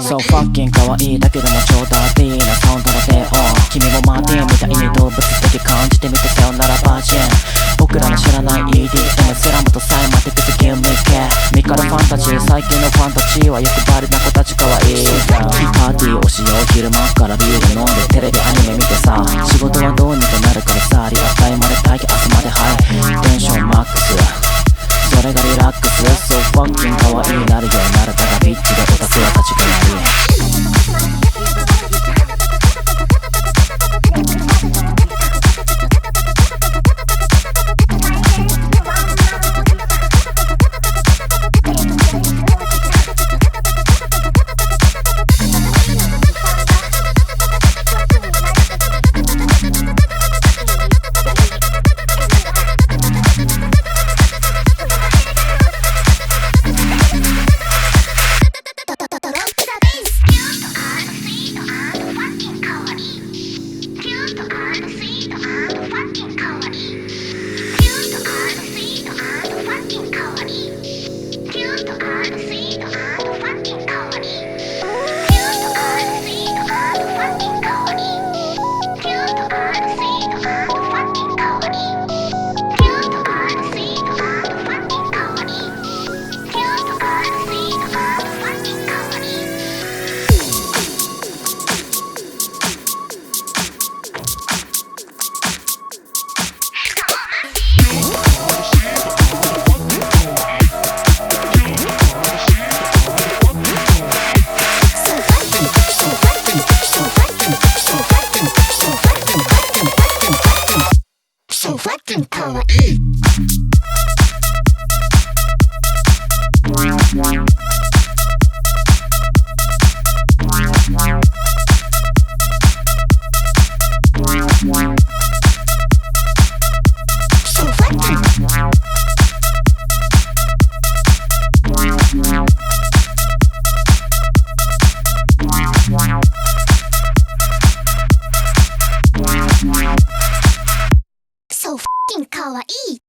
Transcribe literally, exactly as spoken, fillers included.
So fucking 可愛いだけでも超ダーティーなサウンドの低音。君もマーティンみたいに動物的感じてみてさよならバージン。僕らの知らない イーディーエム スラムとサイマティクスギミックミカルファンタジー。最近のファンタジーは欲張りな子たち可愛い。パーティーをしよう昼間からビール飲んでテレビアニメ見てさ。仕事はどうにかなるからさ。リアタイまで待機朝までハイテンションマックス。それがリラックス。 So fucking 可愛いなるようならただビッチでオタクは立ちが悪い。 So fucking 可愛い。So fucking 可愛い。